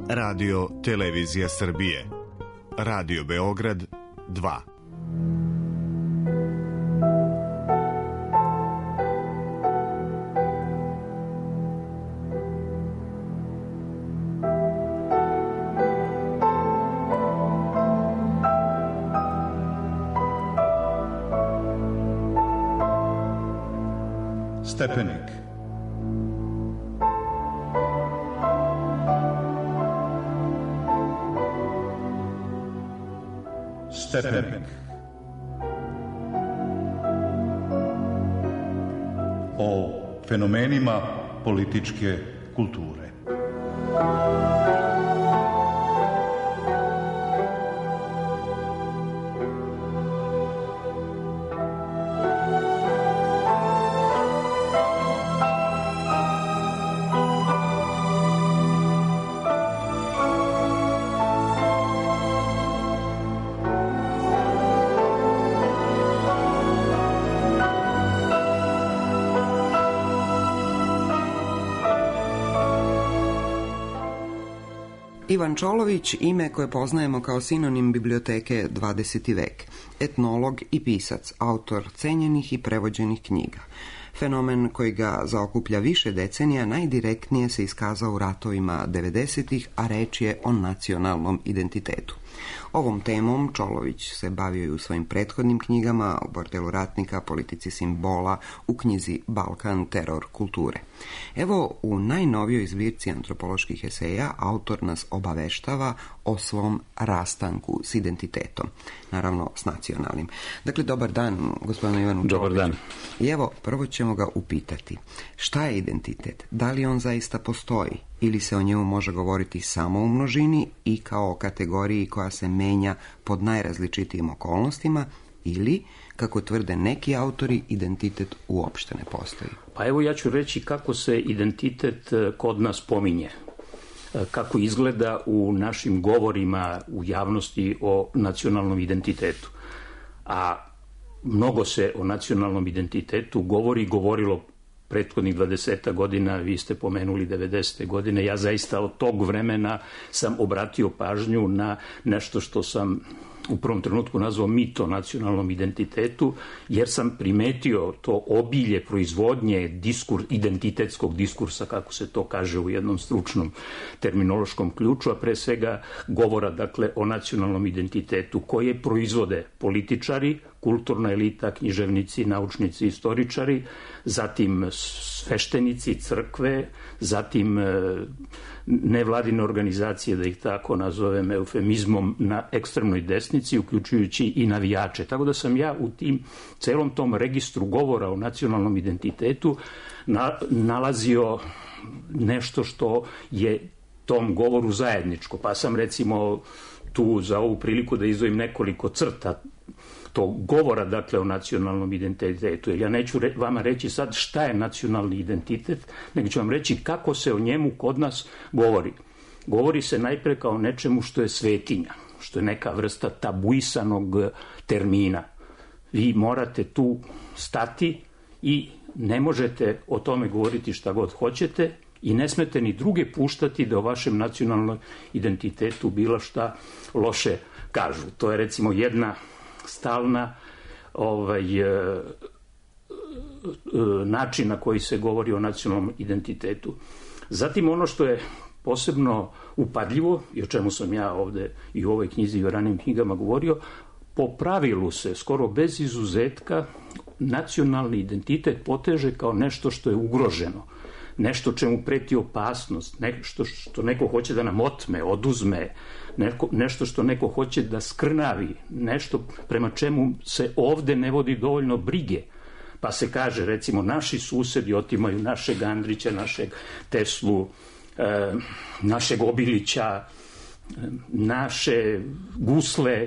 Radio Televizija Srbije. Radio Beograd 2. Stepenik. Stepenik. O fenomenima političke kulture. Ivan Čolović, ime koje poznajemo kao sinonim biblioteke 20. vek, etnolog i pisac, autor cenjenih i prevođenih knjiga. Fenomen koji ga zaokuplja više decenija najdirektnije se iskazao u ratovima 90-ih, a reč je o nacionalnom identitetu. Ovom temom Čolović se bavio i u svojim prethodnim knjigama, u Bordelu ratnika, Politici simbola, u knjizi Balkan, teror kulture. Evo, u najnovijoj zbirci antropoloških eseja autor nas obaveštava o svom rastanku s identitetom, naravno s nacionalnim. Dakle, dobar dan, gospodinu Ivanu Čoloviću. Dobar dan. I evo, prvo ćemo ga upitati, šta je identitet? Da li on zaista postoji? Ili se o njemu može govoriti samo u množini i kao o kategoriji koja se menja pod najrazličitijim okolnostima, ili, kako tvrde neki autori, identitet uopšte ne postoji? Pa evo ja ću reći kako se identitet kod nas pominje, kako izgleda u našim govorima u javnosti o nacionalnom identitetu. A mnogo se o nacionalnom identitetu govorilo prethodnih 20 godina, vi ste pomenuli 90. godine, ja zaista od tog vremena sam obratio pažnju na nešto što sam u prvom trenutku nazvao mit o nacionalnom identitetu, jer sam primetio to obilje proizvodnje identitetskog diskursa, kako se to kaže u jednom stručnom terminološkom ključu, a pre svega govora dakle o nacionalnom identitetu koje proizvode političari, kulturna elita, književnici, naučnici, istoričari, zatim sveštenici, crkve, zatim nevladine organizacije, da ih tako nazovem eufemizmom, na ekstremnoj desnici, uključujući i navijače. Tako da sam ja u celom tom registru govora o nacionalnom identitetu nalazio nešto što je tom govoru zajedničko. Pa sam recimo tu za ovu priliku da izdvojim nekoliko crta tog govora, dakle, o nacionalnom identitetu. Jer ja neću vama reći sad šta je nacionalni identitet, nego ću vam reći kako se o njemu kod nas govori. Govori se najpre kao nečemu što je svetinja, što je neka vrsta tabuisanog termina. Vi morate tu stati i ne možete o tome govoriti šta god hoćete i ne smete ni druge puštati da o vašem nacionalnom identitetu bilo šta loše kažu. To je recimo jedna stalna način na koji se govori o nacionalnom identitetu. Zatim ono što je posebno upadljivo i o čemu sam ja ovde i u ovoj knjizi i u ranim knjigama govorio, po pravilu se skoro bez izuzetka nacionalni identitet poteže kao nešto što je ugroženo, nešto čemu preti opasnost, nešto što neko hoće da nam otme, oduzme, nešto što neko hoće da skrnavi, nešto prema čemu se ovde ne vodi dovoljno brige. Pa se kaže, recimo, naši susedi otimaju našeg Andrića, našeg Teslu, našeg Obilića, naše gusle,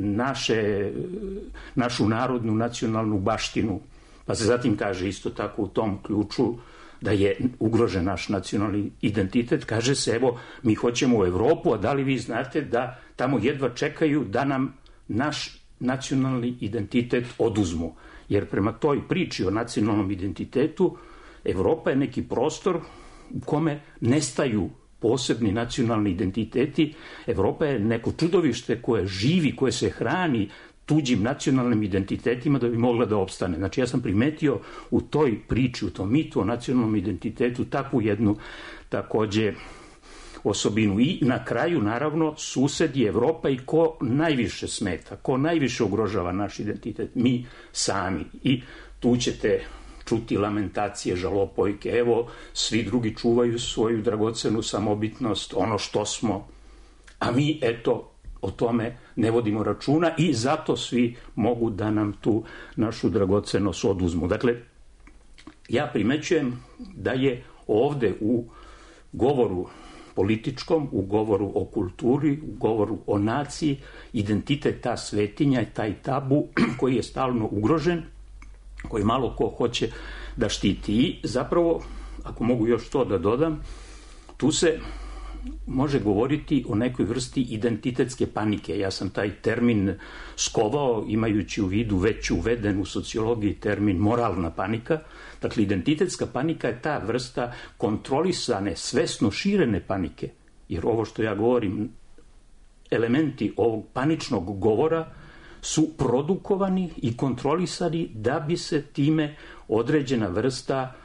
našu narodnu nacionalnu baštinu. Pa se zatim kaže isto tako u tom ključu da je ugrožen naš nacionalni identitet. Kaže se, evo, mi hoćemo u Evropu, a da li vi znate da tamo jedva čekaju da nam naš nacionalni identitet oduzmu. Jer prema toj priči o nacionalnom identitetu, Evropa je neki prostor u kome nestaju posebni nacionalni identiteti. Evropa je neko čudovište koje živi, koje se hrani tuđim nacionalnim identitetima da bi mogla da opstane. Znači, ja sam primetio u toj priči, u tom mitu o nacionalnom identitetu takvu jednu takođe osobinu. I na kraju, naravno, sused je Evropa i ko najviše smeta, ko najviše ugrožava naš identitet, mi sami. I tu ćete čuti lamentacije, žalopojke, evo, svi drugi čuvaju svoju dragocenu samobitnost, ono što smo, a mi, eto, o tome ne vodimo računa i zato svi mogu da nam tu našu dragocenost oduzmu. Dakle, ja primećujem da je ovde u govoru političkom, u govoru o kulturi, u govoru o naciji, identitet ta svetinja i taj tabu koji je stalno ugrožen, koji malo ko hoće da štiti. I zapravo, ako mogu još to da dodam, tu se može govoriti o nekoj vrsti identitetske panike. Ja sam taj termin skovao imajući u vidu već uveden u sociologiji termin moralna panika. Dakle, identitetska panika je ta vrsta kontrolisane, svesno širene panike. Jer ovo što ja govorim, elementi ovog paničnog govora su produkovani i kontrolisani da bi se time određena vrsta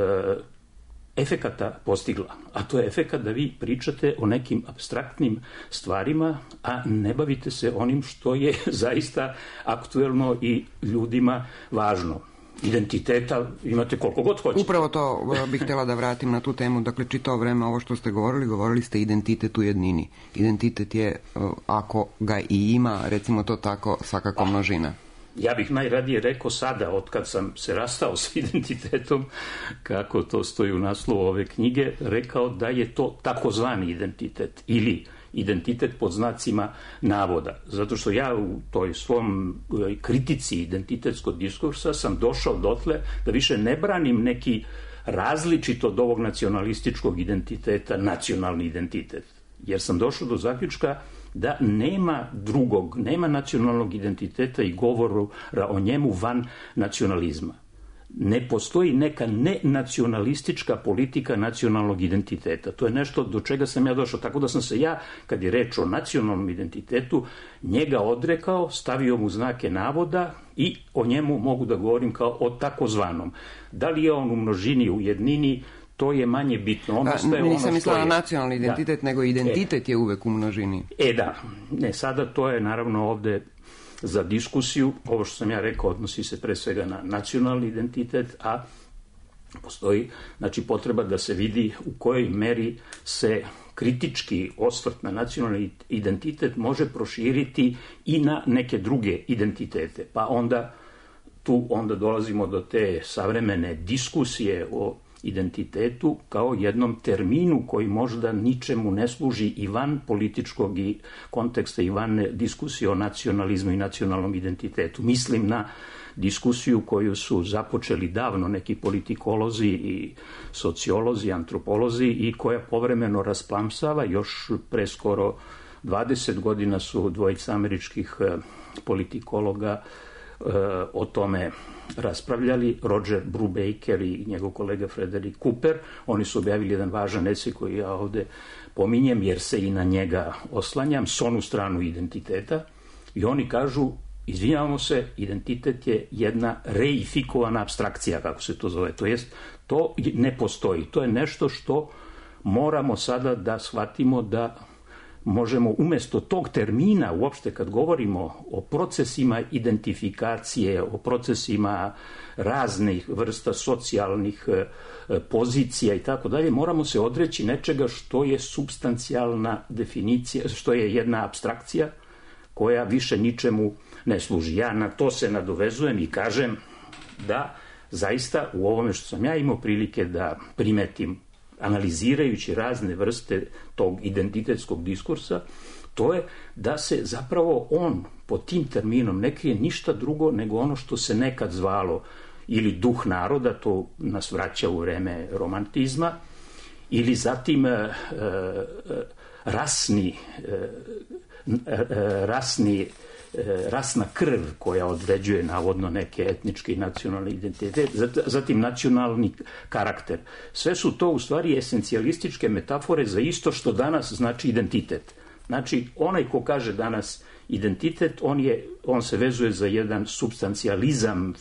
efekata postigla. A to je efekat da vi pričate o nekim apstraktnim stvarima, a ne bavite se onim što je zaista aktuelno i ljudima važno. Identiteta imate koliko god hoćete. Upravo to bih htjela da vratim na tu temu. Dakle, čitao vreme ovo što ste govorili ste identitet u jednini. Identitet je, ako ga i ima, recimo to tako, svakako množina. Ja bih najradije rekao sada, otkad sam se rastao s identitetom, kako to stoji u naslovu ove knjige, rekao da je to takozvani identitet ili identitet pod znacima navoda. Zato što ja u toj svom kritici identitetskog diskursa sam došao dotle da više ne branim neki različit od ovog nacionalističkog identiteta, nacionalni identitet. Jer sam došao do zaključka da nema drugog, nema nacionalnog identiteta i govora o njemu van nacionalizma. Ne postoji neka nenacionalistička politika nacionalnog identiteta. To je nešto do čega sam ja došao. Tako da sam se ja, kad je reč o nacionalnom identitetu, njega odrekao, stavio mu znake navoda i o njemu mogu da govorim kao o takozvanom. Da li je on u množini, u jednini, to je manje bitno. Nisam mislila na nacionalni identitet, nego identitet je uvek u množini. Da. Ne, sada to je naravno ovde za diskusiju. Ovo što sam ja rekao odnosi se pre svega na nacionalni identitet, a postoji potreba da se vidi u kojoj meri se kritički osvrt na nacionalni identitet može proširiti i na neke druge identitete. Pa onda tu dolazimo do te savremene diskusije o identitetu kao jednom terminu koji možda ničemu ne služi i van političkog i konteksta i van diskusije o nacionalizmu i nacionalnom identitetu. Mislim na diskusiju koju su započeli davno neki politikolozi i sociolozi, antropolozi i koja povremeno rasplamsava. Još pre skoro 20 godina su dvojica američkih politikologa o tome raspravljali, Roger Brubaker i njegov kolega Frederick Cooper. Oni su objavili jedan važan esej koji ja ovde pominjem jer se i na njega oslanjam, s onu stranu identiteta, i oni kažu, izvinjavamo se, identitet je jedna reifikovana apstrakcija, kako se to zove, to jest to ne postoji, to je nešto što moramo sada da shvatimo da možemo umesto tog termina, uopšte kad govorimo o procesima identifikacije, o procesima raznih vrsta socijalnih pozicija i tako dalje, moramo se odreći nečega što je supstancijalna definicija, što je jedna apstrakcija koja više ničemu ne služi. Ja na to se nadovezujem i kažem da zaista u ovome što sam ja imao prilike da primetim, analizirajući razne vrste tog identitetskog diskursa, to je da se zapravo on pod tim terminom ne krije ništa drugo nego ono što se nekad zvalo ili duh naroda, to nas vraća u vreme romantizma, ili zatim rasni rasna krv koja određuje navodno neke etničke i nacionalne identitete, zatim nacionalni karakter. Sve su to u stvari esencijalističke metafore za isto što danas znači identitet. Znači, onaj ko kaže danas identitet, on se vezuje za jedan supstancijalizam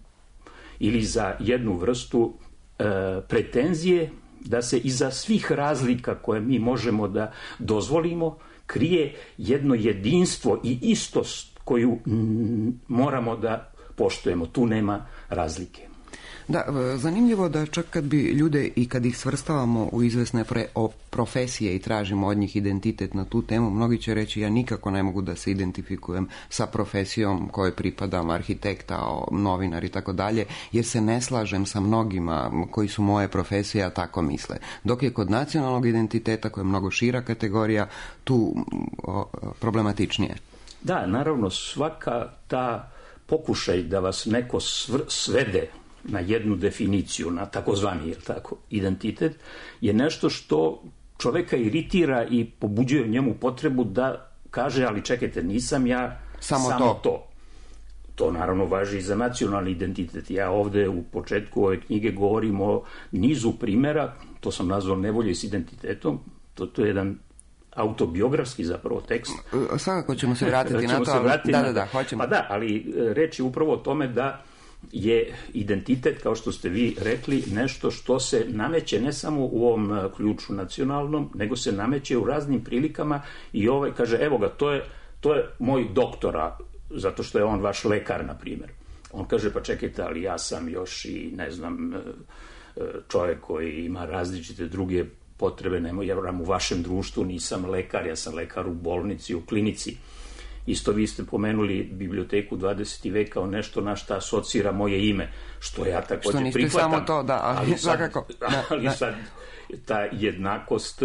ili za jednu vrstu pretenzije da se iza svih razlika koje mi možemo da dozvolimo krije jedno jedinstvo i istost koju moramo da poštujemo. Tu nema razlike. Da, zanimljivo da čak kad bi ljude i kad ih svrstavamo u izvesne profesije i tražimo od njih identitet na tu temu, mnogi će reći ja nikako ne mogu da se identifikujem sa profesijom kojoj pripadam, arhitekta, novinar i tako dalje, jer se ne slažem sa mnogima koji su moje profesije, a tako misle. Dok je kod nacionalnog identiteta, koja je mnogo šira kategorija, tu problematičnije. Da, naravno, svaka ta pokušaj da vas neko svede na jednu definiciju, na takozvani identitet, je nešto što čoveka iritira i pobuđuje u njemu potrebu da kaže, ali čekajte, nisam ja samo to. To naravno važi i za nacionalni identitet. Ja ovde u početku ove knjige govorim o nizu primjera, to sam nazvao Nevolje s identitetom, to je jedan autobiografski zapravo tekst. Svakako ćemo se vratiti na to, ali hoćemo. Pa da, ali reč je upravo o tome da je identitet, kao što ste vi rekli, nešto što se nameće ne samo u ovom ključu nacionalnom, nego se nameće u raznim prilikama i kaže, evo ga, to je moj doktora, zato što je on vaš lekar, na primjer. On kaže, pa čekajte, ali ja sam još i, ne znam, čovjek koji ima različite druge potrebe, ja u vašem društvu nisam lekar, ja sam lekar u bolnici, u klinici. Isto vi ste pomenuli biblioteku 20. veka kao nešto na šta asocira moje ime, što ja također prihvatam. Samo to, da, ali svakako. Ali sad ta jednakost,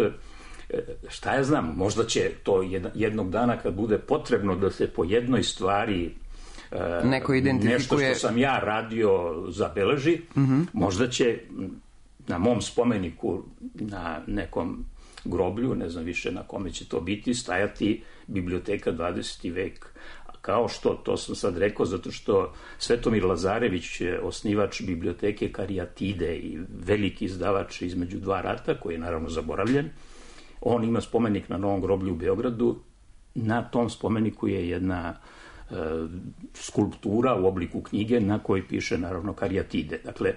šta ja znam, možda će to jednog dana kad bude potrebno da se po jednoj stvari neko identifikuje, nešto što sam ja radio zabeleži, možda će na mom spomeniku na nekom groblju, ne znam više na kome će to biti, stajati biblioteka 20. vek. Kao što, to sam sad rekao, zato što Svetomir Lazarević, osnivač biblioteke Karijatide i veliki izdavač Između dva rata, koji je naravno zaboravljen, on ima spomenik na Novom groblju u Beogradu. Na tom spomeniku je jedna skulptura u obliku knjige na kojoj piše naravno Karijatide. Dakle,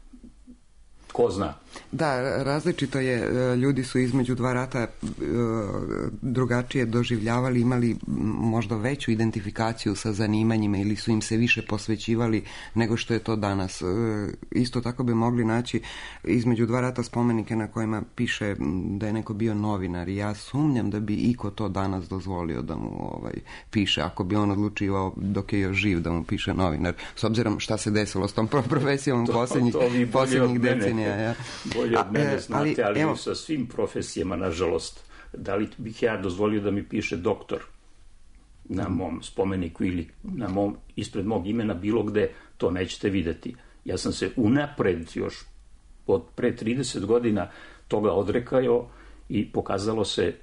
ko zna? Da, različito je. Ljudi su između dva rata drugačije doživljavali, imali možda veću identifikaciju sa zanimanjima ili su im se više posvećivali nego što je to danas. Isto tako bi mogli naći između dva rata spomenike na kojima piše da je neko bio novinar i ja sumnjam da bi iko to danas dozvolio da mu piše, ako bi on odlučivao dok je još živ da mu piše novinar. S obzirom šta se desilo s tom profesijom posljednjih decenija. Ja. Bolje od mene znate, ali evo, sa svim profesijama, nažalost, da li bih ja dozvolio da mi piše doktor na mom spomeniku ili ispred mog imena bilo gde, to nećete videti. Ja sam se unapred još od pre 30 godina toga odrekao i pokazalo se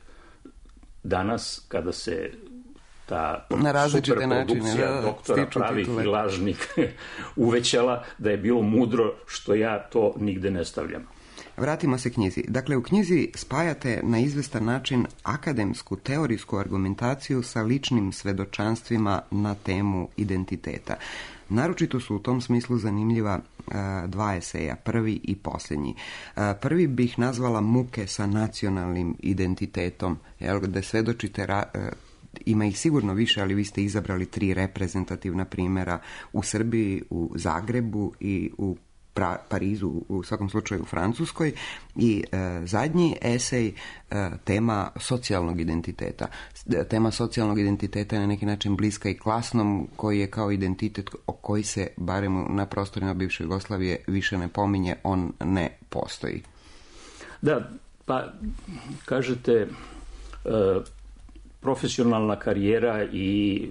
danas kada se ta superprodukcija doktora pravih i lažnih uvećala, da je bilo mudro što ja to nigde ne stavljam. Vratimo se knjizi. Dakle, u knjizi spajate na izvestan način akademsku, teorijsku argumentaciju sa ličnim svedočanstvima na temu identiteta. Naročito su u tom smislu zanimljiva dva eseja, prvi i posljednji. Prvi bih nazvala Muke sa nacionalnim identitetom, gde svedočite ima ih sigurno više, ali vi ste izabrali 3 reprezentativna primjera u Srbiji, u Zagrebu i u Parizu, u svakom slučaju u Francuskoj. I zadnji esej, tema socijalnog identiteta. Tema socijalnog identiteta je na neki način bliska i klasnom, koji je kao identitet o koji se, barem na prostorima bivše Jugoslavije, više ne pominje, on ne postoji. Da, pa kažete profesionalna karijera i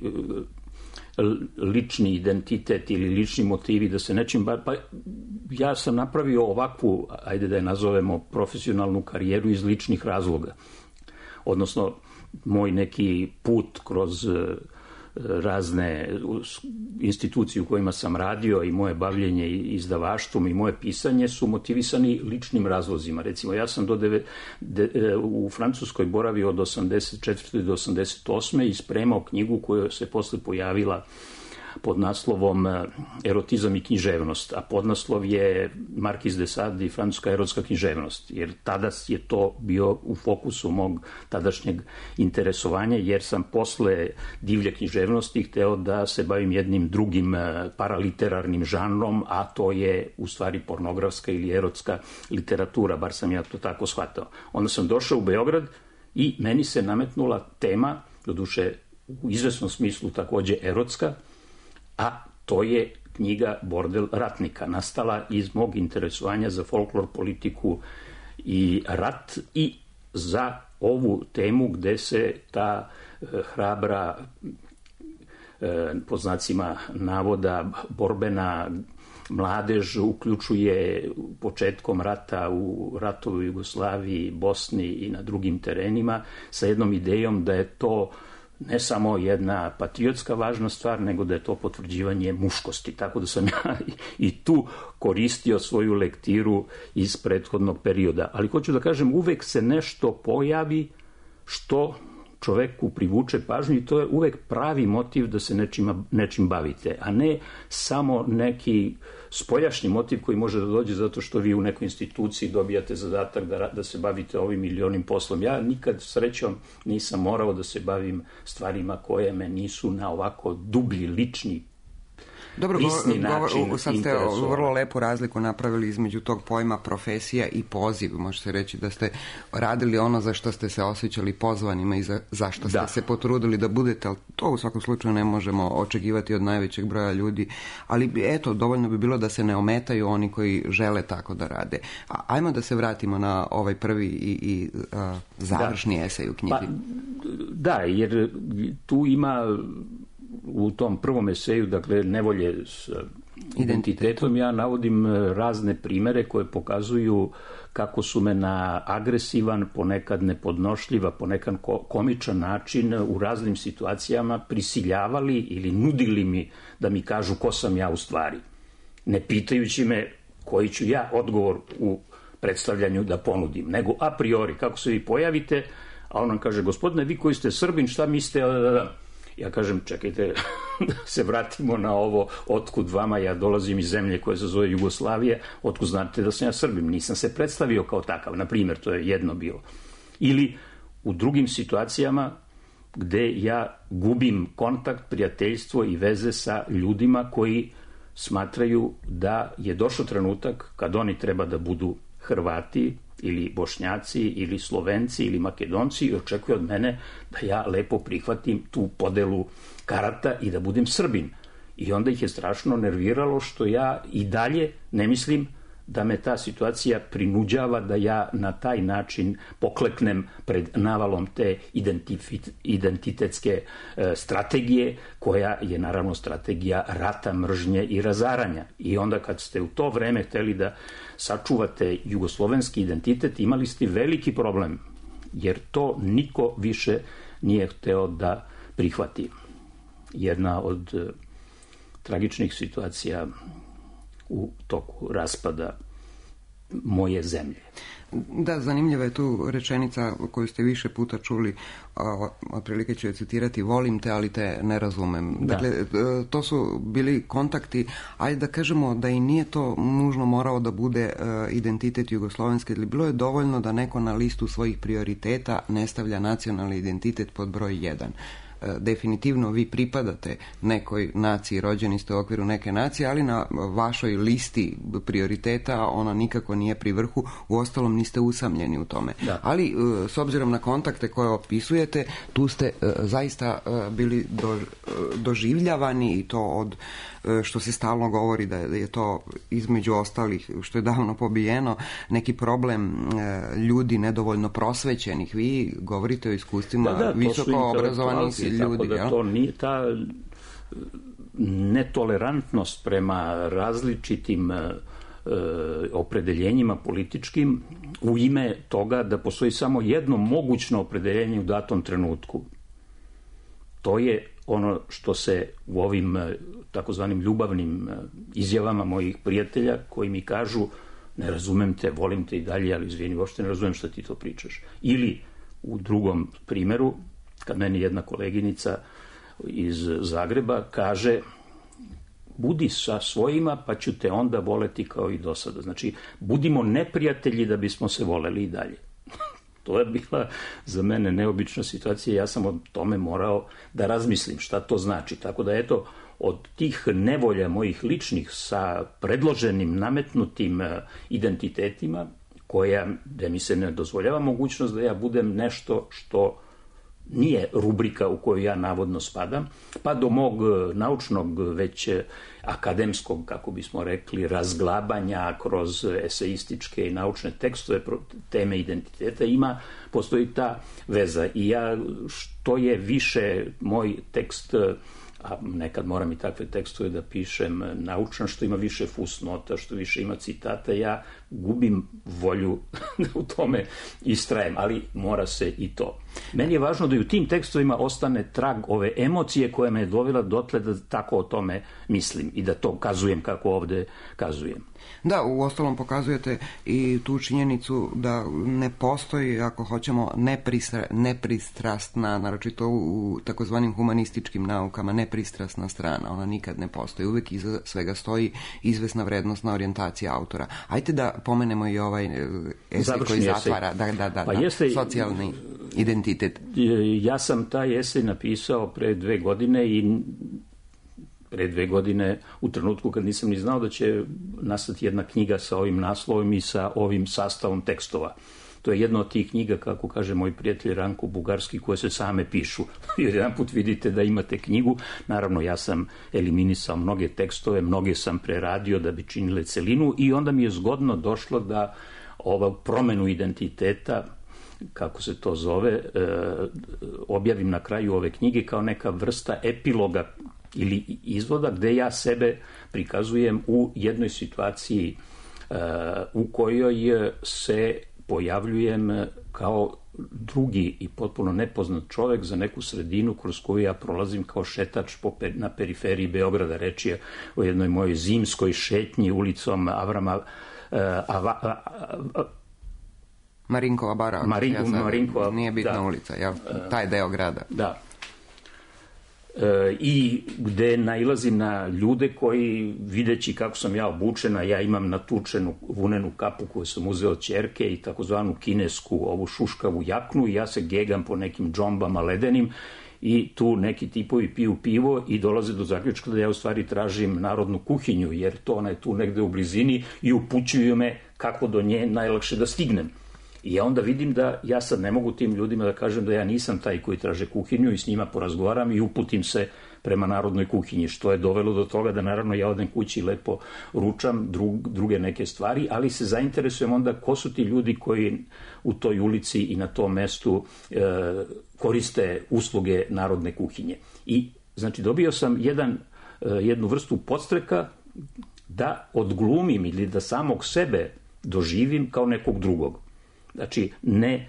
lični identitet ili lični motivi da se nečim... Pa ja sam napravio ovakvu, ajde da je nazovemo, profesionalnu karijeru iz ličnih razloga. Odnosno, moj neki put kroz razne institucije u kojima sam radio i moje bavljenje izdavaštvom i moje pisanje su motivisani ličnim razlozima. Recimo, ja sam u Francuskoj boravio od 84. do 88. i spremao knjigu koja se posle pojavila pod naslovom Erotizam i književnost, a podnaslov je Marquis de Sade i francuska erotska književnost, jer tada je to bio u fokusu mog tadašnjeg interesovanja, jer sam posle divlje književnosti hteo da se bavim jednim drugim paraliterarnim žanrom, a to je u stvari pornografska ili erotska literatura, bar sam ja to tako shvatao. Onda sam došao u Beograd i meni se nametnula tema, doduše u izvesnom smislu takođe erotska, a to je knjiga Bordel ratnika, nastala iz mog interesovanja za folklor, politiku i rat i za ovu temu gde se ta hrabra, po znacima navoda, borbena mladež uključuje početkom rata u ratu u Jugoslaviji, Bosni i na drugim terenima sa jednom idejom da je to ne samo jedna patriotska važna stvar, nego da je to potvrđivanje muškosti. Tako da sam ja i tu koristio svoju lektiru iz prethodnog perioda. Ali hoću da kažem, uvek se nešto pojavi što čoveku privuče pažnju i to je uvek pravi motiv da se nečim bavite, a ne samo neki spoljašnji motiv koji može da dođe zato što vi u nekoj instituciji dobijate zadatak da se bavite ovim ili onim poslom. Ja nikad srećom nisam morao da se bavim stvarima koje me nisu na ovako dublji, lični, dobro, sad ste vrlo lepu razliku napravili između tog pojma profesija i poziv. Može se reći da ste radili ono za što ste se osjećali pozvanima i za što ste se potrudili da budete, ali to u svakom slučaju ne možemo očekivati od najvećeg broja ljudi. Ali eto, dovoljno bi bilo da se ne ometaju oni koji žele tako da rade. Ajmo da se vratimo na ovaj prvi i završni esej u knjigi. Da, jer tu ima u tom prvom eseju, dakle, nevolje s identitetom, ja navodim razne primere koje pokazuju kako su me na agresivan, ponekad nepodnošljiva, ponekad komičan način u raznim situacijama prisiljavali ili nudili mi da mi kažu ko sam ja u stvari, ne pitajući me koji ću ja odgovor u predstavljanju da ponudim, nego a priori, kako se vi pojavite, a on nam kaže, gospodine, vi koji ste Srbin, šta mislite? Ja kažem, čekajte, da se vratimo na ovo, otkud vama, ja dolazim iz zemlje koja se zove Jugoslavije, otkud znate da sam ja Srbim, nisam se predstavio kao takav, na primjer, to je jedno bilo. Ili u drugim situacijama gde ja gubim kontakt, prijateljstvo i veze sa ljudima koji smatraju da je došao trenutak kad oni treba da budu Hrvati ili Bošnjaci ili Slovenci ili Makedonci i očekuje od mene da ja lepo prihvatim tu podelu karata i da budem Srbin. I onda ih je strašno nerviralo što ja i dalje ne mislim da me ta situacija prinuđava da ja na taj način pokleknem pred navalom te identitetske strategije, koja je naravno strategija rata, mržnje i razaranja. I onda kad ste u to vreme hteli da sačuvate jugoslovenski identitet, imali ste veliki problem, jer to niko više nije hteo da prihvati. Jedna od tragičnih situacija u toku raspada moje zemlje. Da, zanimljiva je tu rečenica koju ste više puta čuli, otprilike ću je citirati, volim te, ali te ne razumem. Dakle, to su bili kontakti, ajde da kažemo da i nije to nužno morao da bude identitet jugoslovenski, ili bilo je dovoljno da neko na listu svojih prioriteta ne stavlja nacionalni identitet pod broj 1. Definitivno vi pripadate nekoj naciji, rođeni ste u okviru neke nacije, ali na vašoj listi prioriteta ona nikako nije pri vrhu, uostalom niste usamljeni u tome. Da. Ali s obzirom na kontakte koje opisujete, tu ste zaista bili doživljavani i to od što se stalno govori da je to između ostalih, što je davno pobijeno, neki problem ljudi nedovoljno prosvećenih. Vi govorite o iskustvima visoko obrazovanih ljudi. Tako da to nije ta netolerantnost prema različitim opredeljenjima političkim u ime toga da postoji samo jedno mogućno opredeljenje u datom trenutku. to je ono što se u ovim takozvanim ljubavnim izjavama mojih prijatelja koji mi kažu ne razumem te, volim te i dalje, ali izvini, uopšte ne razumem šta ti to pričaš. Ili u drugom primjeru, kad meni jedna koleginica iz Zagreba kaže budi sa svojima pa ću te onda voleti kao i do sada. Znači, budimo neprijatelji da bismo se voleli i dalje. To je bila za mene neobična situacija, ja sam o tome morao da razmislim šta to znači. Tako da eto, od tih nevolja mojih ličnih sa predloženim, nametnutim identitetima, da mi se ne dozvoljava mogućnost da ja budem nešto što nije rubrika u koju ja navodno spadam, pa do mog naučnog, već akademskog, kako bismo rekli, razglabanja kroz eseističke i naučne tekstove teme identiteta postoji ta veza. I ja, što je više moj tekst, a nekad moram i takve tekstove da pišem naučan, što ima više fusnota, što više ima citata, ja gubim volju da u tome istrajem, ali mora se i to. Meni je važno da i u tim tekstovima ostane trag ove emocije koja me je dovela dotle da tako o tome mislim i da to kazujem kako ovde kazujem. Da, u ostalom pokazujete i tu činjenicu da ne postoji, ako hoćemo, nepristrasna, naročito u takozvanim humanističkim naukama, nepristrasna strana. Ona nikad ne postoji. Uvek iza svega stoji izvesna vrednostna orijentacija autora. Ajde da pomenemo i ovaj esej koji zatvara socijalni identitet. Ja sam taj esej napisao pre 2 godine i pre 2 godine u trenutku kad nisam ni znao da će nastati jedna knjiga sa ovim naslovom i sa ovim sastavom tekstova. To je jedna od tih knjiga, kako kaže moj prijatelj Ranko Bugarski, koje se same pišu. Jer jedan put vidite da imate knjigu. Naravno, ja sam eliminisao mnoge tekstove, mnoge sam preradio da bi činile celinu i onda mi je zgodno došlo da promenu identiteta, kako se to zove, objavim na kraju ove knjige kao neka vrsta epiloga ili izvoda gde ja sebe prikazujem u jednoj situaciji u kojoj se pojavljujem kao drugi i potpuno nepoznat čovek za neku sredinu kroz koju ja prolazim kao šetač na periferiji Beograda. Reč je o jednoj mojoj zimskoj šetnji ulicom Avrama Marinkova bara. Marinkova, nije bitna ulica, jel? Taj deo grada. Da. I gde nailazim na ljude koji, videći kako sam ja obučena, ja imam natučenu vunenu kapu koju sam uzeo od ćerke i takozvanu kinesku ovu šuškavu jaknu i ja se gegam po nekim džombama ledenim i tu neki tipovi piju pivo i dolaze do zaključka da ja u stvari tražim narodnu kuhinju, jer to ona je tu negde u blizini i upućuju me kako do nje najlakše da stignem. I ja onda vidim da ja sad ne mogu tim ljudima da kažem da ja nisam taj koji traže kuhinju i s njima porazgovaram i uputim se prema narodnoj kuhinji, što je dovelo do toga da naravno ja odem kući i lepo ručam druge neke stvari, ali se zainteresujem onda ko su ti ljudi koji u toj ulici i na tom mestu koriste usluge narodne kuhinje. I znači dobio sam jednu vrstu podstreka da odglumim ili da samog sebe doživim kao nekog drugog. Znači, ne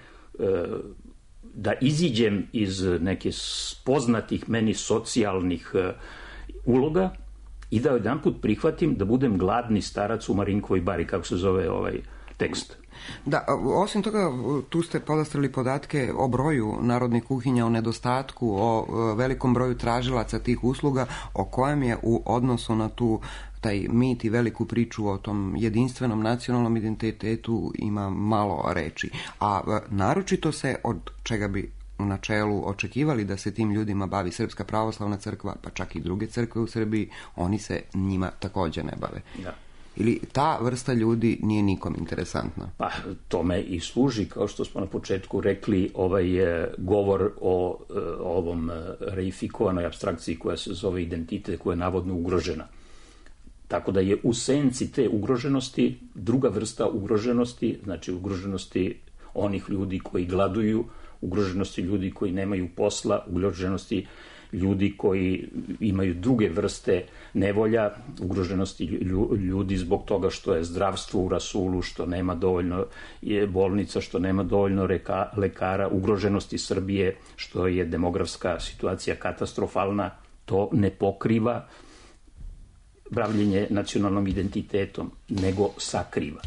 da iziđem iz neke poznatih meni socijalnih uloga i da jedanput prihvatim da budem gladni starac u Marinkovoj bari, kako se zove ovaj tekst. Da, osim toga, tu ste podastrali podatke o broju narodnih kuhinja, o nedostatku, o velikom broju tražilaca tih usluga, o kojem je u odnosu na taj mit i veliku priču o tom jedinstvenom nacionalnom identitetu ima malo reči. A naročito se, od čega bi u načelu očekivali da se tim ljudima bavi Srpska pravoslavna crkva, pa čak i druge crkve u Srbiji, oni se njima takođe ne bave. Da. Ili ta vrsta ljudi nije nikom interesantna? Pa tome i služi, kao što smo na početku rekli, ovaj govor o ovom reifikovanoj apstrakciji koja se zove identitet, koja je navodno ugrožena. Tako da je u senci te ugroženosti druga vrsta ugroženosti, znači ugroženosti onih ljudi koji gladuju, ugroženosti ljudi koji nemaju posla, ugroženosti ljudi koji imaju druge vrste nevolja, ugroženosti ljudi zbog toga što je zdravstvo u rasulu, što nema dovoljno bolnica, što nema dovoljno lekara, ugroženosti Srbije, što je demografska situacija katastrofalna, to ne pokriva bavljenje nacionalnom identitetom, nego sakriva.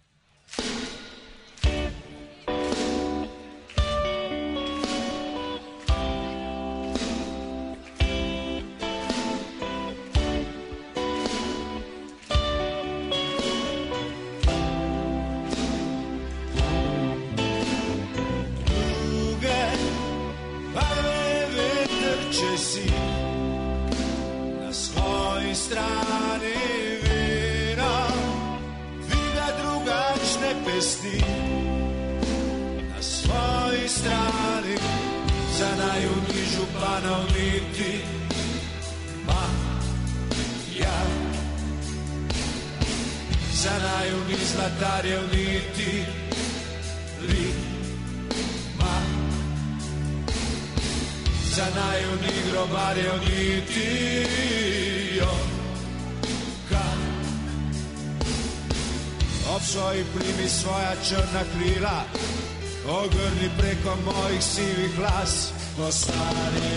Opsoj primi svoja črna krila, ogrni preko mojih sivih las. Ostani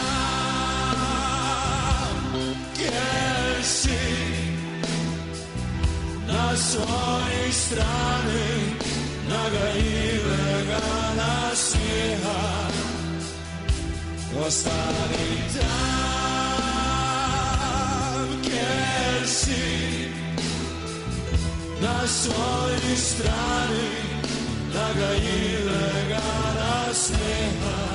tam gdje si, na svojoj strani nagajivega nasmijeha. Ostani tam gdje si, na svojoj strani nagajivega nasmijeha.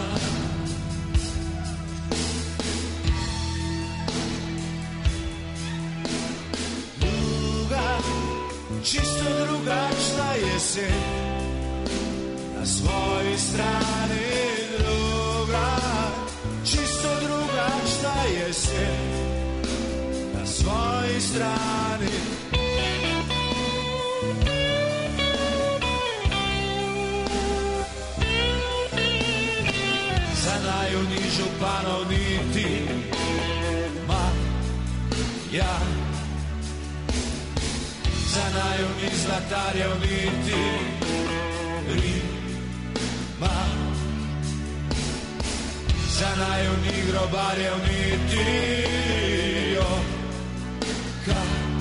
Druga, čisto drugačna jesen, na svojoj strani druga, čisto drugačna jesen, na svojoj strani. Znaju ni županov niti ma ja, znaju ni zlatarjev niti rima, znaju ni grobarjev niti oka.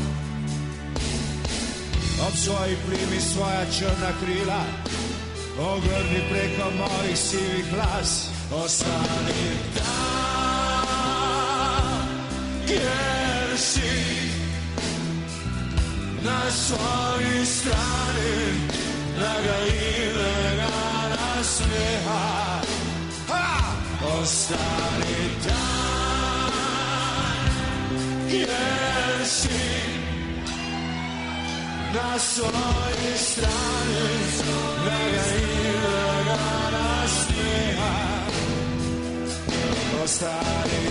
Opsoj primi svoja črna krila, ogrni preko mojih sivih las. Ostani tam gdje si, na svojoj strani nagajivega nasmijeha. Ostani tam gdje si, na svojoj strani nagajivega nasmijeha. Ostani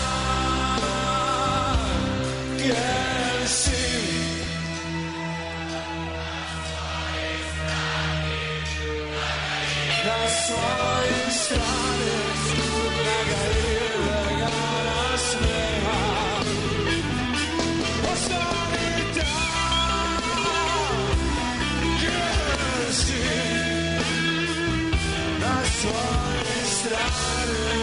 tam gdje si, na svojoj strani nagajivega nasmijeha. Ostani tam gdje si, na svojoj strani.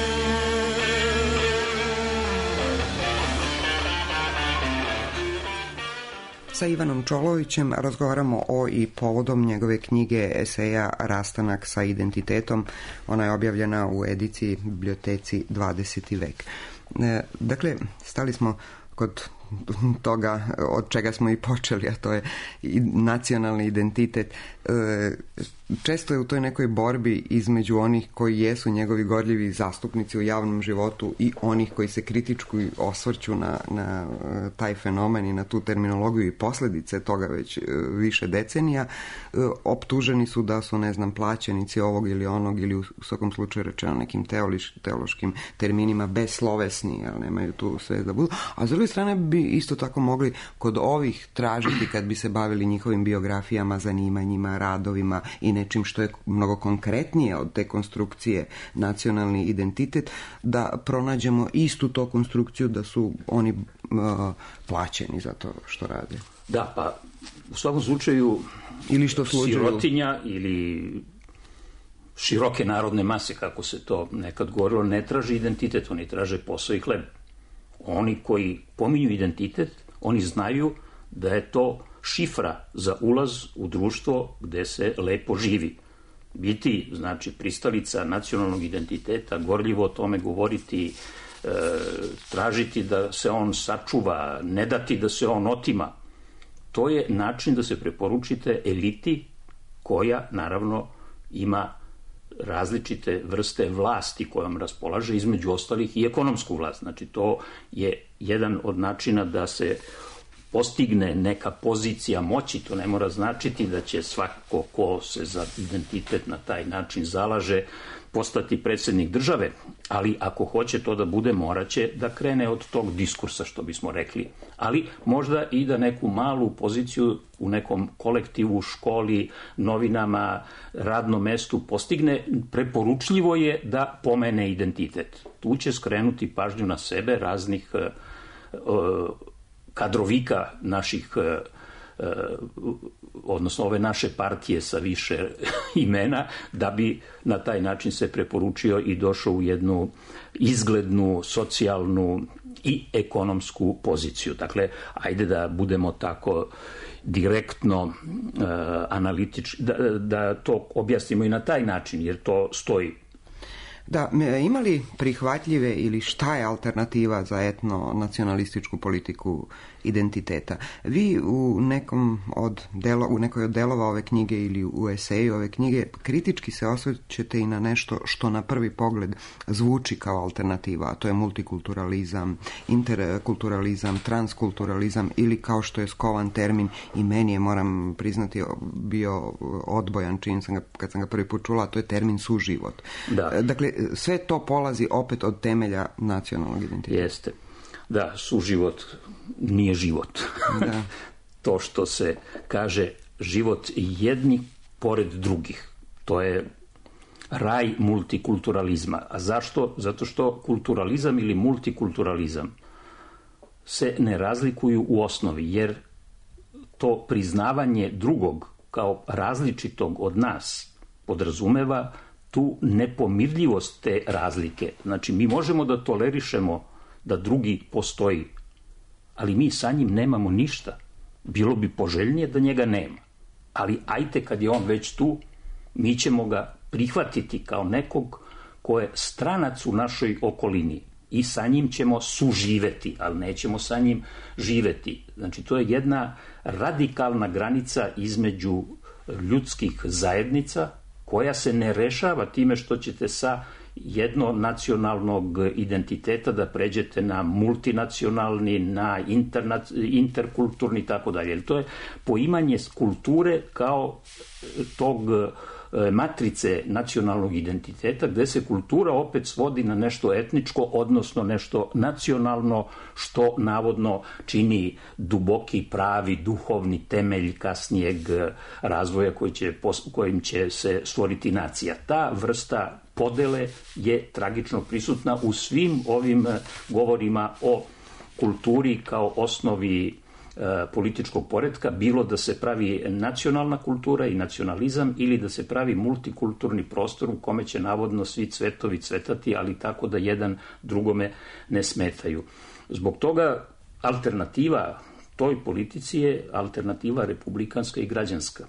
Sa Ivanom Čolovićem razgovaramo o i povodom njegove knjige eseja Rastanak sa identitetom. Ona je objavljena u ediciji Biblioteci 20. vek. Dakle, stali smo kod toga od čega smo i počeli, a to je nacionalni identitet. Često je u toj nekoj borbi između onih koji jesu njegovi gorljivi zastupnici u javnom životu i onih koji se kritički osvrću na taj fenomen i na tu terminologiju i posljedice toga već više decenija. Optuženi su da su, plaćenici ovog ili onog, ili u svakom slučaju rečeno nekim teološkim terminima beslovesni, ali nemaju tu sve da budu. A s druge strane bi isto tako mogli kod ovih tražiti, kad bi se bavili njihovim biografijama, zanimanjima, radovima i nečim što je mnogo konkretnije od te konstrukcije nacionalni identitet, da pronađemo istu to konstrukciju, da su oni plaćeni za to što rade. Da, pa u svakom slučaju ili što sirotinja ili široke narodne mase, kako se to nekad govorilo, ne traže identitet, oni traže posao i hleb. Oni koji pominju identitet, oni znaju da je to šifra za ulaz u društvo gde se lepo živi. Biti, znači, pristalica nacionalnog identiteta, gorljivo o tome govoriti, tražiti da se on sačuva, ne dati da se on otima, to je način da se preporučite eliti koja, naravno, ima različite vrste vlasti kojom raspolaže, između ostalih i ekonomsku vlast. Znači, to je jedan od načina da se postigne neka pozicija moći. To ne mora značiti da će svako ko se za identitet na taj način zalaže postati predsjednik države, ali ako hoće to da bude, moraće da krene od tog diskursa, što bismo rekli. Ali možda i da neku malu poziciju u nekom kolektivu, školi, novinama, radnom mestu postigne. Preporučljivo je da pomene identitet. Tu će skrenuti pažnju na sebe raznih kadrovika naših, odnosno ove naše partije sa više imena, da bi na taj način se preporučio i došao u jednu izglednu, socijalnu i ekonomsku poziciju. Dakle, ajde da budemo tako direktno analitički, da to objasnimo i na taj način, jer to stoji. Da, ima li prihvatljive ili šta je alternativa za etno-nacionalističku politiku identiteta? Vi u nekoj od delova ove knjige ili u eseju ove knjige kritički se osvrćete i na nešto što na prvi pogled zvuči kao alternativa, a to je multikulturalizam, interkulturalizam, transkulturalizam ili kao što je skovan termin i meni je, moram priznati, bio odbojan kad sam ga prvi put čula, a to je termin suživot. Da. Dakle, sve to polazi opet od temelja nacionalnog identiteta. Jeste. Da, suživot nije život. Da. To što se kaže život jedni pored drugih. To je raj multikulturalizma. A zašto? Zato što kulturalizam ili multikulturalizam se ne razlikuju u osnovi, jer to priznavanje drugog kao različitog od nas podrazumeva tu nepomirljivost te razlike. Znači, mi možemo da tolerišemo da drugi postoji, ali mi sa njim nemamo ništa. Bilo bi poželjnije da njega nema. Ali ajte, kad je on već tu, mi ćemo ga prihvatiti kao nekog ko je stranac u našoj okolini i sa njim ćemo suživeti, ali nećemo sa njim živeti. Znači, to je jedna radikalna granica između ljudskih zajednica koja se ne rešava time što ćete sa jednonacionalnog identiteta da pređete na multinacionalni, na interkulturni i tako dalje. To je poimanje kulture kao tog matrice nacionalnog identiteta, gde se kultura opet svodi na nešto etničko, odnosno nešto nacionalno, što navodno čini duboki, pravi, duhovni temelj kasnijeg razvoja kojim će se stvoriti nacija. Ta vrsta podele je tragično prisutna u svim ovim govorima o kulturi kao osnovi političkog poretka, bilo da se pravi nacionalna kultura i nacionalizam ili da se pravi multikulturni prostor u kome će navodno svi cvetovi cvetati, ali tako da jedan drugome ne smetaju. Zbog toga alternativa toj politici je alternativa republikanska i građanska.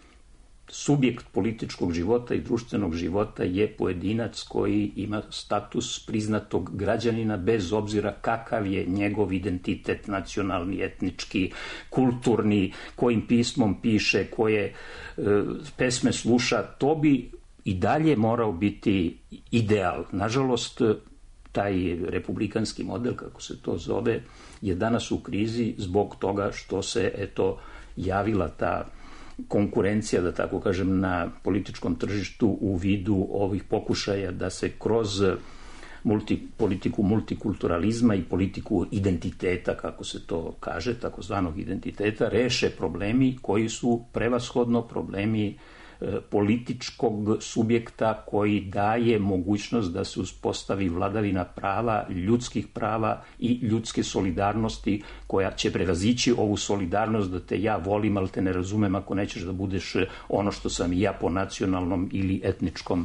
Subjekt političkog života i društvenog života je pojedinac koji ima status priznatog građanina bez obzira kakav je njegov identitet, nacionalni, etnički, kulturni, kojim pismom piše, koje pesme sluša. To bi i dalje morao biti ideal. Nažalost, taj republikanski model, kako se to zove, je danas u krizi zbog toga što se javila ta konkurencija, da tako kažem, na političkom tržištu u vidu ovih pokušaja da se kroz politiku multikulturalizma i politiku identiteta, kako se to kaže, takozvanog identiteta, reše problemi koji su prevashodno problemi političkog subjekta koji daje mogućnost da se uspostavi vladavina prava, ljudskih prava i ljudske solidarnosti koja će prevazići ovu solidarnost da te ja volim, ali te ne razumem ako nećeš da budeš ono što sam i ja po nacionalnom ili etničkom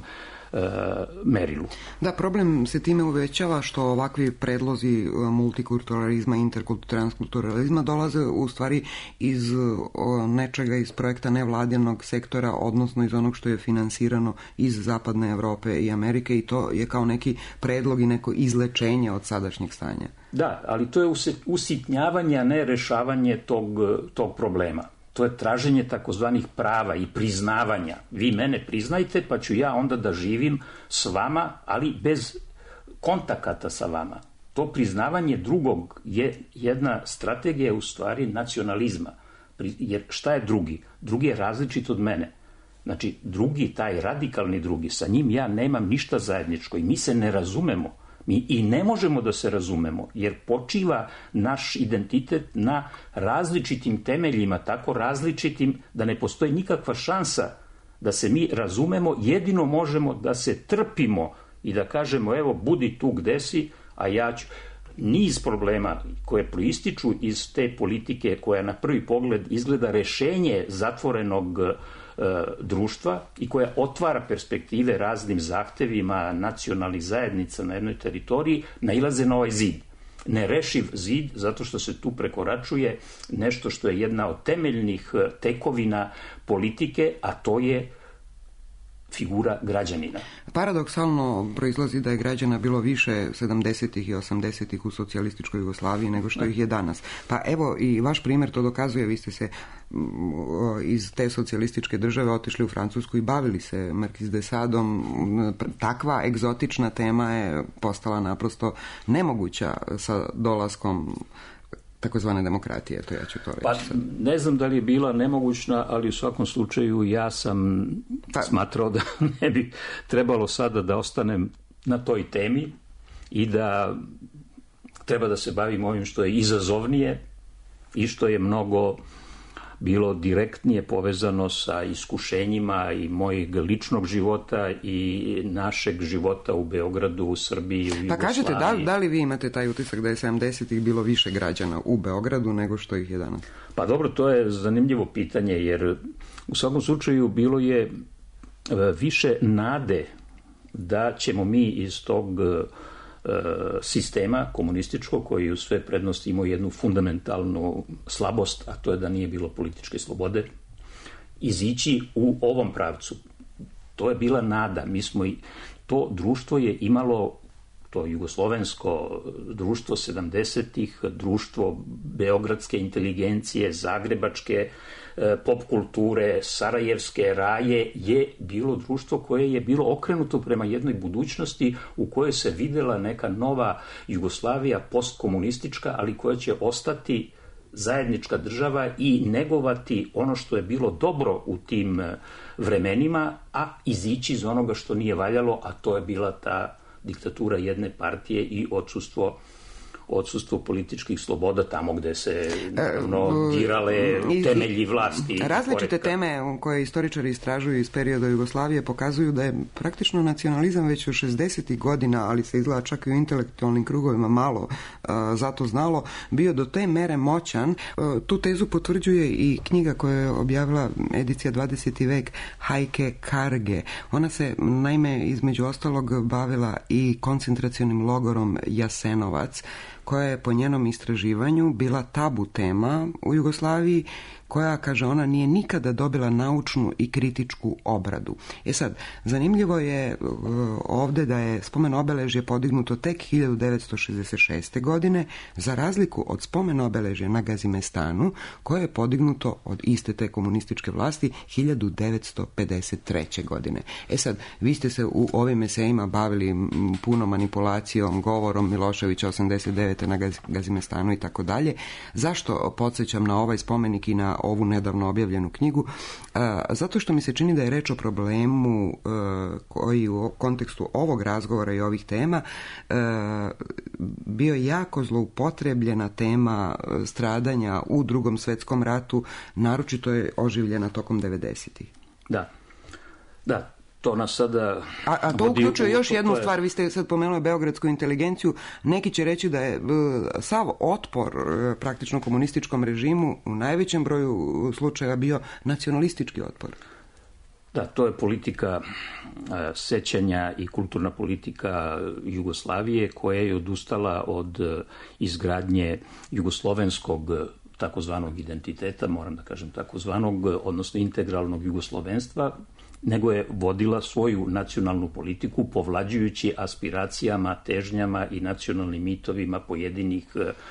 merilu. Da, problem se time uvećava što ovakvi predlozi multikulturalizma, intertranskulturalizma dolaze u stvari iz nečega, iz projekta nevladinog sektora, odnosno iz onog što je finansirano iz Zapadne Evrope i Amerike, i to je kao neki predlog i neko izlečenje od sadašnjeg stanja. Da, ali to je usitnjavanje, a ne rešavanje tog problema. To je traženje takozvanih prava i priznavanja. Vi mene priznajte, pa ću ja onda da živim s vama, ali bez kontakata sa vama. To priznavanje drugog je jedna strategija u stvari nacionalizma. Jer šta je drugi? Drugi je različit od mene. Znači, drugi, taj radikalni drugi, sa njim ja nemam ništa zajedničko i mi se ne razumemo. Mi i ne možemo da se razumemo, jer počiva naš identitet na različitim temeljima, tako različitim da ne postoji nikakva šansa da se mi razumemo, jedino možemo da se trpimo i da kažemo evo budi tu gde si, a ja ću. Niz problema koje proističu iz te politike koja na prvi pogled izgleda rešenje zatvorenog društva i koja otvara perspektive raznim zahtevima nacionalnih zajednica na jednoj teritoriji, nailaze na ovaj zid. Nerešiv zid, zato što se tu prekoračuje nešto što je jedna od temeljnih tekovina politike, a to je figura građanina. Paradoksalno proizlazi da je građana bilo više 70-ih i 80-ih u socijalističkoj Jugoslaviji nego što ih je danas. Pa evo i vaš primjer to dokazuje, vi ste se iz te socijalističke države otišli u Francusku i bavili se Marquis de Sadeom. Takva egzotična tema je postala naprosto nemoguća sa dolaskom takozvane demokratije, to ja ću to reći. Pa ne znam da li je bila nemogućna, ali u svakom slučaju ja sam smatrao da ne bi trebalo sada da ostanem na toj temi i da treba da se bavim ovim što je izazovnije i što je mnogo bilo direktnije povezano sa iskušenjima i mojeg ličnog života i našeg života u Beogradu, u Srbiji, u Jugoslaviji. Pa kažete, da li vi imate taj utisak da je 70-ih bilo više građana u Beogradu nego što ih je danas? Pa dobro, to je zanimljivo pitanje, jer u svakom slučaju bilo je više nade da ćemo mi iz tog sistema komunističkog, koji u sve prednosti imao jednu fundamentalnu slabost, a to je da nije bilo političke slobode, izići u ovom pravcu. To je bila nada. To društvo je imalo, to jugoslovensko društvo 70-ih, društvo beogradske inteligencije, zagrebačke pop kulture, sarajevske raje, je bilo društvo koje je bilo okrenuto prema jednoj budućnosti u kojoj se videla neka nova Jugoslavija, postkomunistička, ali koja će ostati zajednička država i negovati ono što je bilo dobro u tim vremenima, a izići iz onoga što nije valjalo, a to je bila ta diktatura jedne partije i odsustvo političkih sloboda tamo gde se dirale temelji vlasti. Različite teme koje istoričari istražuju iz perioda Jugoslavije pokazuju da je praktično nacionalizam već od 60. godina, ali se izgleda čak i u intelektualnim krugovima malo zato znalo, bio do te mere moćan. Tu tezu potvrđuje i knjiga koju je objavila edicija 20. vek Heike Karge. Ona se naime između ostalog bavila i koncentracionim logorom Jasenovac, koja je po njenom istraživanju bila tabu tema u Jugoslaviji, koja, kaže ona, nije nikada dobila naučnu i kritičku obradu. Sad, zanimljivo je ovdje da je spomen obeležje podignuto tek 1966. godine, za razliku od spomen obeležja na Gazimestanu, koje je podignuto od iste te komunističke vlasti 1953. godine. Sad, vi ste se u ovim esejima bavili puno manipulacijom, govorom Miloševića 89. na Gazimestanu i tako dalje. Zašto podsjećam na ovaj spomenik i na ovu nedavno objavljenu knjigu, zato što mi se čini da je reč o problemu koji u kontekstu ovog razgovora i ovih tema bio jako zloupotrebljena tema stradanja u Drugom svjetskom ratu, naročito je oživljena tokom 90-ih. Da, to nas sada... A to uključuje još jednu stvar, vi ste sad pomenuli beogradsku inteligenciju, neki će reći da je sav otpor praktično komunističkom režimu u najvećem broju slučaja bio nacionalistički otpor. Da, to je politika sećanja i kulturna politika Jugoslavije koja je odustala od izgradnje jugoslovenskog takozvanog identiteta, moram da kažem takozvanog, odnosno integralnog jugoslovenstva, nego je vodila svoju nacionalnu politiku povlađujući aspiracijama, težnjama i nacionalnim mitovima pojedinih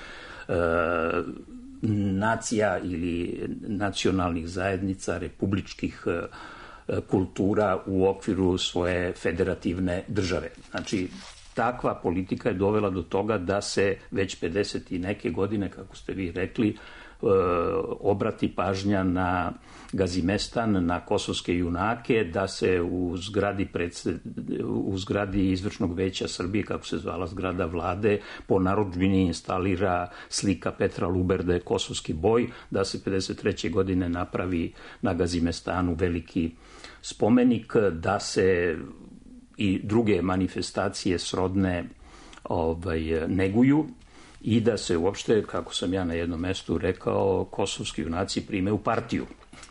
nacija ili nacionalnih zajednica, republičkih kultura u okviru svoje federativne države. Znači, takva politika je dovela do toga da se već 50 i neke godine, kako ste vi rekli, obrati pažnja na Gazimestan, na kosovske junake, da se u zgradi Izvršnog veća Srbije, kako se zvala zgrada vlade, po narudžbini instalira slika Petra Luberde, kosovski boj, da se 53. godine napravi na Gazimestanu veliki spomenik, da se i druge manifestacije srodne neguju i da se uopšte, kako sam ja na jednom mestu rekao, kosovski junaci prime u partiju.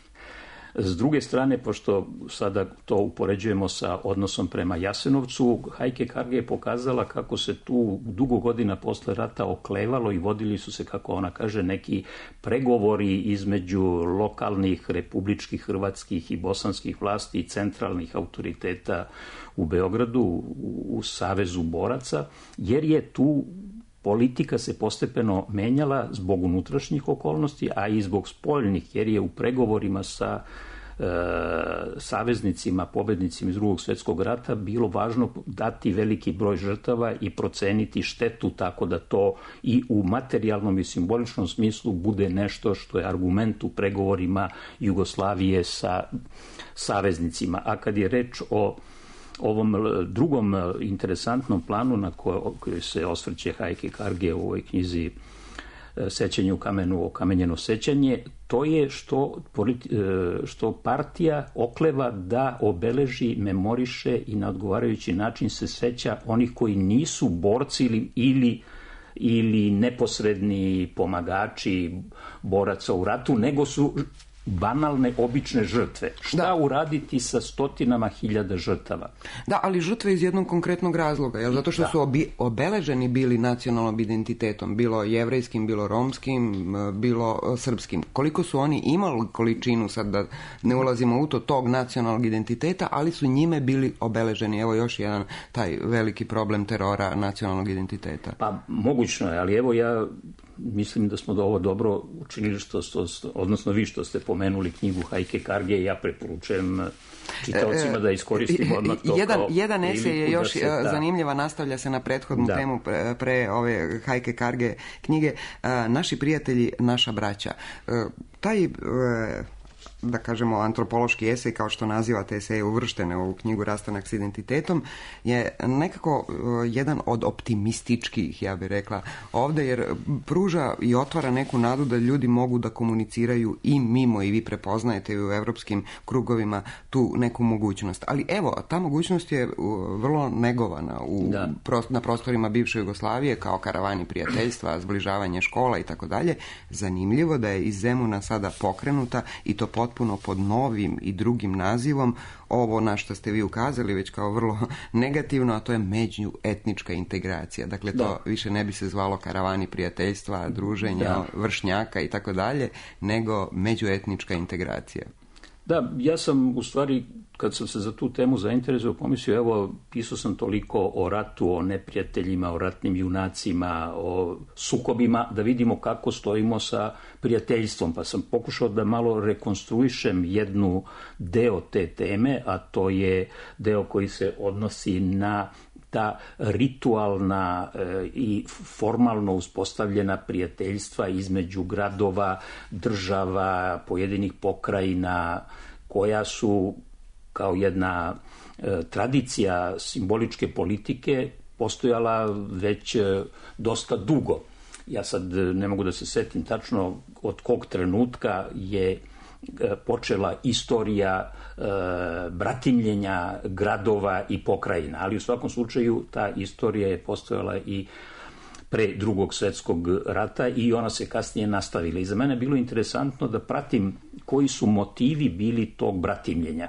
S druge strane, pošto sada to upoređujemo sa odnosom prema Jasenovcu, Hajke Karge je pokazala kako se tu dugo godina posle rata oklevalo i vodili su se, kako ona kaže, neki pregovori između lokalnih, republičkih, hrvatskih i bosanskih vlasti i centralnih autoriteta u Beogradu, u Savezu boraca, jer je tu politika se postepeno menjala zbog unutrašnjih okolnosti, a i zbog spoljnih, jer je u pregovorima sa saveznicima, pobednicima iz Drugog svjetskog rata bilo važno dati veliki broj žrtava i proceniti štetu tako da to i u materijalnom i simboličnom smislu bude nešto što je argument u pregovorima Jugoslavije sa saveznicima. A kad je reč o ovom drugom interesantnom planu na koji se osvrće Hajke Karge u ovoj knjizi Sećanje u kamenu, okamenjeno sećanje, to je što partija okleva da obeleži, memoriše i na odgovarajući način se seća onih koji nisu borci ili neposredni pomagači boraca u ratu, nego su banalne, obične žrtve. Šta uraditi sa stotinama hiljada žrtava? Da, ali žrtve iz jednog konkretnog razloga, jel? Zato što su obeleženi bili nacionalnim identitetom, bilo jevrejskim, bilo romskim, bilo srpskim. Koliko su oni imali količinu, sad da ne ulazimo u to, tog nacionalnog identiteta, ali su njime bili obeleženi. Evo još jedan taj veliki problem terora nacionalnog identiteta. Pa mogućno je, ali evo ja mislim da smo ovo dobro učinili, odnosno vi što ste pomenuli knjigu Hajke Karge, ja preporučujem čitaocima da iskoristimo odmah to jedan esej je još zanimljiva, nastavlja se na prethodnu temu pre ove Hajke Karge knjige, Naši prijatelji, naša braća. Taj da kažemo antropološki esej, kao što nazivate eseje uvrštene u ovu knjigu Rastanak s identitetom, je nekako jedan od optimističkih, ja bih rekla, ovdje, jer pruža i otvara neku nadu da ljudi mogu da komuniciraju i mimo, i vi prepoznajete u evropskim krugovima tu neku mogućnost. Ali evo, ta mogućnost je vrlo negovana na prostorima bivše Jugoslavije, kao karavani prijateljstva, zbližavanje škola i tako dalje. Zanimljivo da je iz Zemuna sada pokrenuta i to potpuno pod novim i drugim nazivom, ovo na što ste vi ukazali već kao vrlo negativno, a to je međuetnička integracija. Dakle, to više ne bi se zvalo karavani prijateljstva, druženja, vršnjaka i tako dalje, nego međuetnička integracija. Da, ja sam u stvari, kad sam se za tu temu zainteresovao, pomislio, evo, pisao sam toliko o ratu, o neprijateljima, o ratnim junacima, o sukobima, da vidimo kako stojimo sa prijateljstvom, pa sam pokušao da malo rekonstruišem jednu deo te teme, a to je deo koji se odnosi na ta ritualna i formalno uspostavljena prijateljstva između gradova, država, pojedinih pokrajina, koja su kao jedna tradicija simboličke politike postojala već dosta dugo. Ja sad ne mogu da se setim tačno od kog trenutka je počela istorija bratimljenja gradova i pokrajina, ali u svakom slučaju ta istorija je postojala i pre Drugog svetskog rata i ona se kasnije nastavila. I za mene je bilo interesantno da pratim koji su motivi bili tog bratimljenja,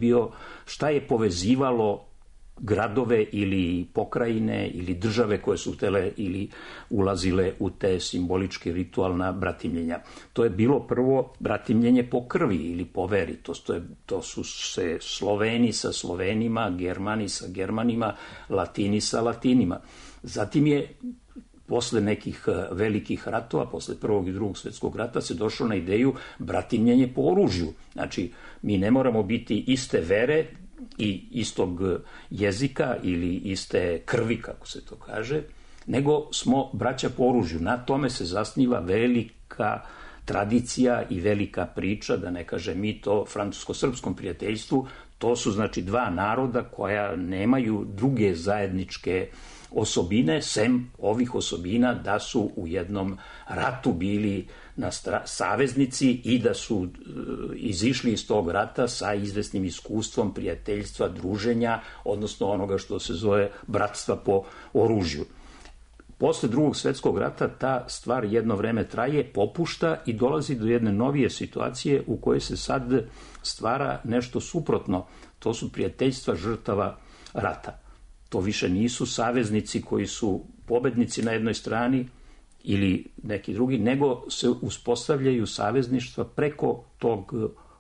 šta je povezivalo gradove ili pokrajine ili države koje su htele ili ulazile u te simboličke ritualna bratimljenja. To je bilo prvo bratimljenje po krvi ili po veri. To su se Sloveni sa Slovenima, Germani sa Germanima, Latini sa Latinima. Zatim je posle nekih velikih ratova, posle Prvog i Drugog svetskog rata, se došlo na ideju bratimljenje po oružju. Znači, mi ne moramo biti iste vere i istog jezika ili iste krvi, kako se to kaže, nego smo braća po oružju. Na tome se zasniva velika tradicija i velika priča, da ne kaže mi to francusko-srpskom prijateljstvu. To su znači dva naroda koja nemaju druge zajedničke osobine, sem ovih osobina da su u jednom ratu bili saveznici i da su izišli iz tog rata sa izvesnim iskustvom prijateljstva, druženja, odnosno onoga što se zove bratstva po oružju. Posle Drugog svetskog rata ta stvar jedno vreme traje, popušta i dolazi do jedne novije situacije u kojoj se sad stvara nešto suprotno. To su prijateljstva žrtava rata. To više nisu saveznici koji su pobednici na jednoj strani ili neki drugi, nego se uspostavljaju savezništva preko tog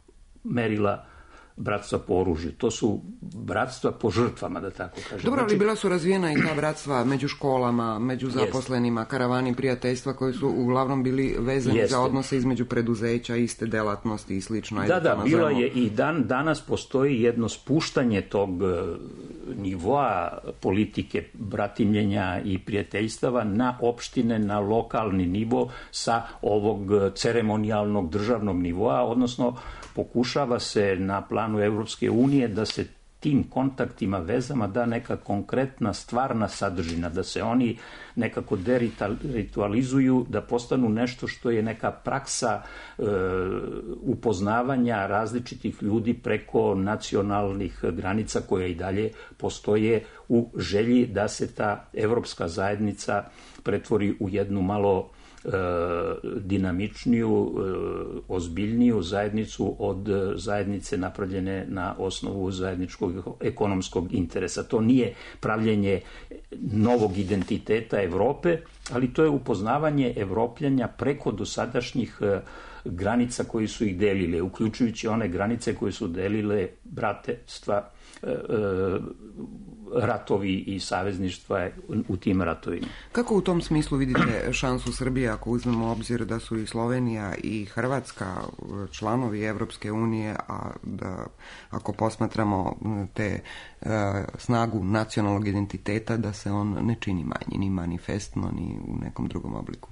merila bratstva po oružju. To su bratstva po žrtvama, da tako kažem. Dobro, ali bila su razvijena i ta bratstva među školama, među zaposlenima, karavani prijateljstva koji su uglavnom bili vezani za odnose između preduzeća, iste delatnosti i slično. Da, bila je i danas postoji jedno spuštanje tog nivoa politike bratimljenja i prijateljstava na opštine, na lokalni nivo sa ovog ceremonijalnog državnog nivoa, odnosno pokušava se na planu Evropske unije da se tim kontaktima, vezama da neka konkretna stvarna sadržina, da se oni nekako deritualizuju, da postanu nešto što je neka praksa upoznavanja različitih ljudi preko nacionalnih granica koje i dalje postoje u želji da se ta evropska zajednica pretvori u jednu malo dinamičniju, ozbiljniju zajednicu od zajednice napravljene na osnovu zajedničkog ekonomskog interesa. To nije pravljenje novog identiteta Evrope, ali to je upoznavanje Evropljanja preko dosadašnjih granica koji su ih delile, uključujući one granice koje su delile bratestva, ratovi i savezništva u tim ratovima. Kako u tom smislu vidite šansu Srbije ako uzmemo u obzir da su i Slovenija i Hrvatska članovi Evropske unije, a da ako posmatramo te snagu nacionalnog identiteta da se on ne čini manji, ni manifestno, ni u nekom drugom obliku?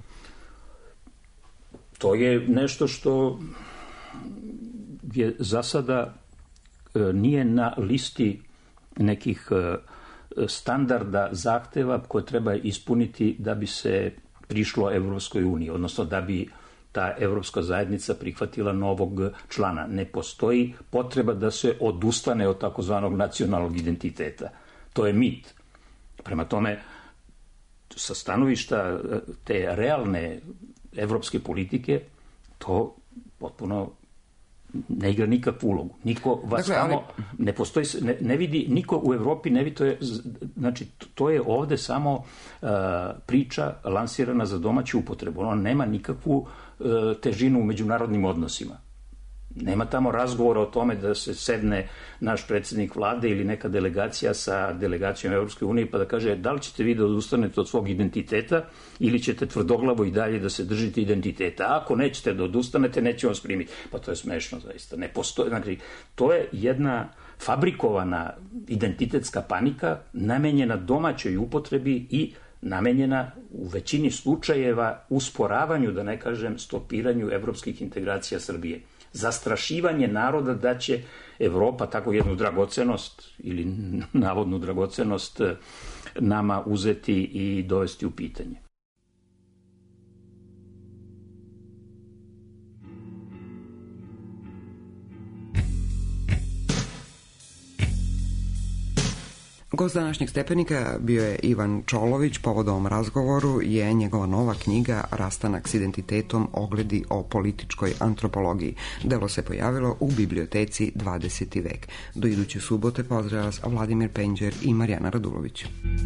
To je nešto što je za sada nije na listi nekih standarda zahteva koje treba ispuniti da bi se prišlo Evropskoj uniji, odnosno da bi ta Evropska zajednica prihvatila novog člana. Ne postoji potreba da se odustane od takozvanog nacionalnog identiteta. To je mit. Prema tome, sa stanovišta te realne evropske politike, to potpuno ne igra nikakvu ulogu. Niko vas samo ne postoji, ne vidi, niko u Evropi ne vidi, znači to je ovde samo priča lansirana za domaću upotrebu. Ona nema nikakvu težinu u međunarodnim odnosima. Nema tamo razgovora o tome da se sedne naš predsjednik vlade ili neka delegacija sa delegacijom Evropske unije pa da kaže da li ćete vi da odustanete od svog identiteta ili ćete tvrdoglavo i dalje da se držite identiteta. Ako nećete da odustanete, neće vas primiti. Pa to je smešno zaista. Ne postoji. Znači, to je jedna fabrikovana identitetska panika namenjena domaćoj upotrebi i namenjena u većini slučajeva usporavanju, da ne kažem stopiranju evropskih integracija Srbije. Zastrašivanje naroda da će Evropa tako jednu dragocenost ili navodnu dragocenost nama uzeti i dovesti u pitanje. Gost današnjeg Stepenika bio je Ivan Čolović. Povodom ovom razgovoru je njegova nova knjiga Rastanak s identitetom, ogledi o političkoj antropologiji. Delo se pojavilo u biblioteci 20. vek. Do iduće subote pozdravlja vas Vladimir Penđer i Marijana Radulović.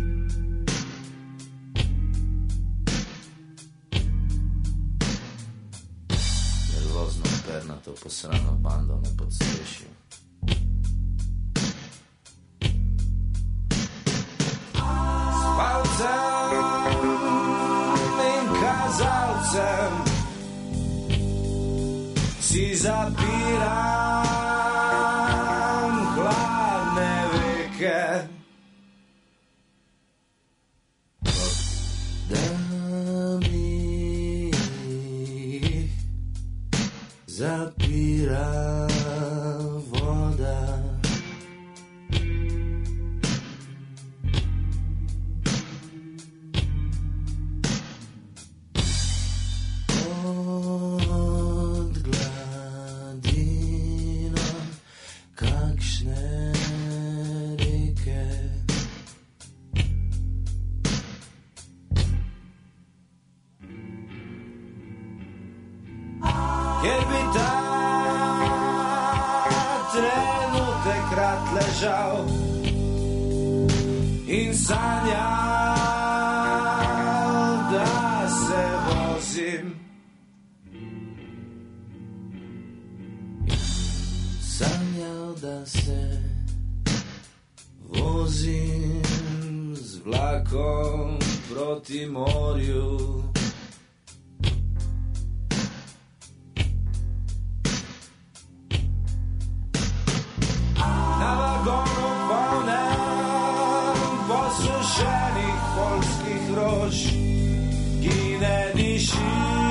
Nervozno, pernato, posrano bando me podsješi. Palcem i kazalcem si zapiram hladne veke. Da mi zapira voda. Jer bi ta trenutek rat ležao in sanjao da se vozim. Sanjao da se vozim s vlakom proti morju. Na vagonu polnem posušenih polskih rož gine diši.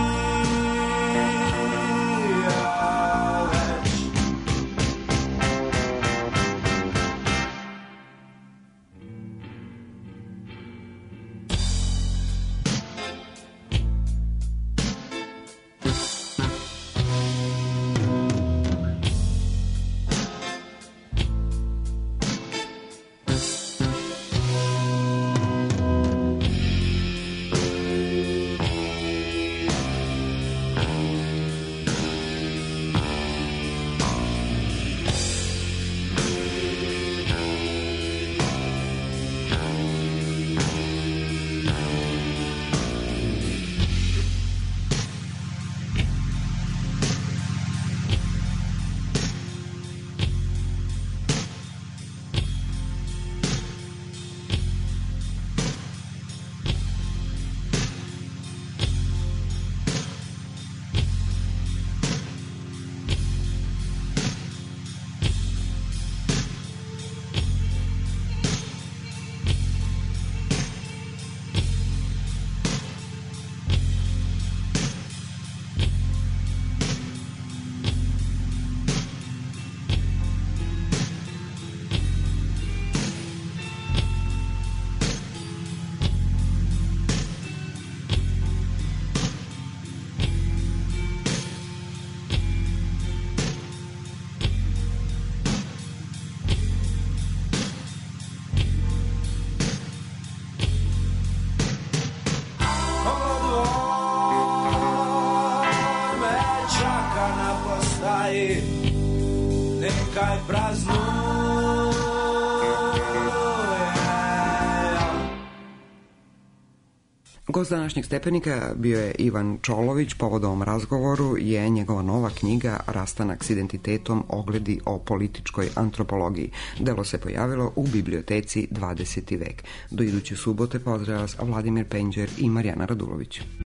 Nekaj praznuje. Gost današnjeg Stepenika bio je Ivan Čolović. Povodom ovom razgovoru je njegova nova knjiga Rastanak s identitetom, ogledi o političkoj antropologiji. Delo se pojavilo u biblioteci 20. vek. Do iduće subote pozdravlja vas Vladimir Penđer i Marijana Radulović.